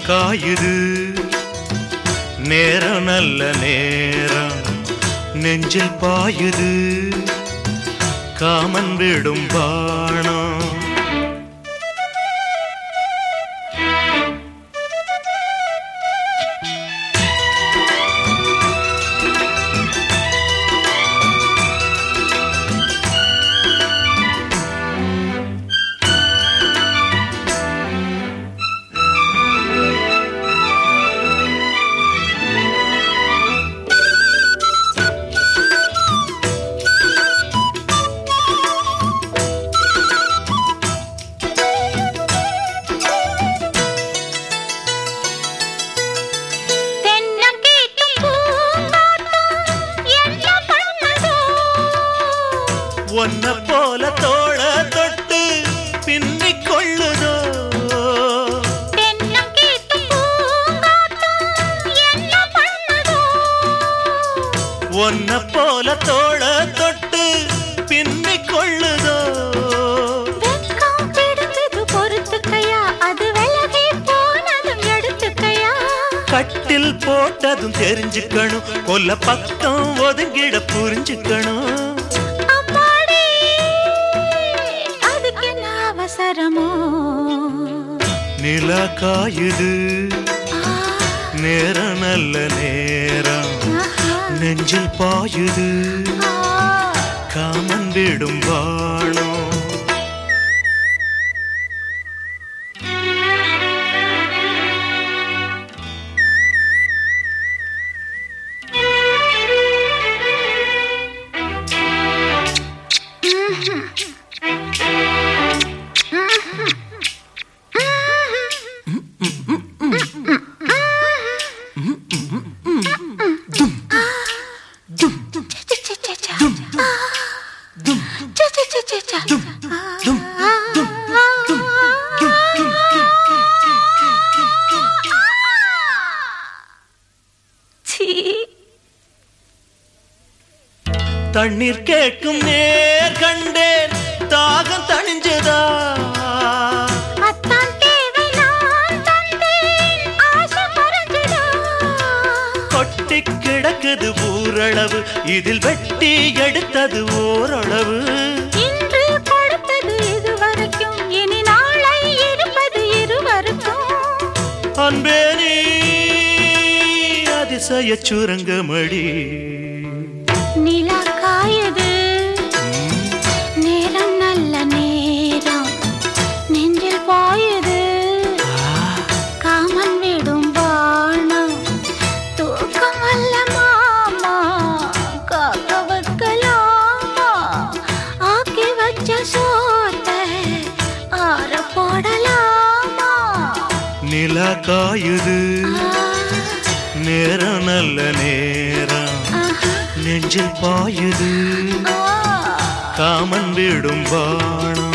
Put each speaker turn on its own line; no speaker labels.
காயுது நேரம் நல்ல நேரம் நெஞ்சில் பாயுது காமன் விடும் பாணம் ஒன்ன போல தோள தொட்டு பின்னிக் கொள்ளுதோ ஒன்ன போல தோள தொட்டு பின்னிக் கொள்ளுதோ
பொறுத்துக்கையா அது விலகி போனதும் எடுத்துக்கையா
கட்டில் போட்டதும் தெரிஞ்சுக்கணும் கொல்ல பக்கம் ஒதுங்கிட புரிஞ்சுக்கணும் நிலா காயுது நேரம் நல்ல நேரம் நெஞ்சில் பாயுது காமன் விடும் வாணம் தண்ணீர் கேட்கும் நேர் கண்டேன் தாகம் தணிஞ்சதா கொட்டி கிடக்குது ஊரளவு இதில் வெட்டி எடுத்தது ஓரளவு
இன்று கொடுத்தது இதுவரைக்கும் இனி நாளை இருப்பது இருவருக்கும்
அன்பே நீ அதிசய சுரங்கமடி
நிலா காயுது நேரம் நல்ல நேரம் நெஞ்சில் பாயுது காமன் விடும் பாணம் தூக்கம் அல்ல மாமா காக்க வைக்கலாமா ஆக்கி வச்ச சோத்தை ஆற போடலாமா
நிலா காயுது நேரம் நல்ல நேரம் நெஞ்சில் பாயுது காமன் விடும் வாணம்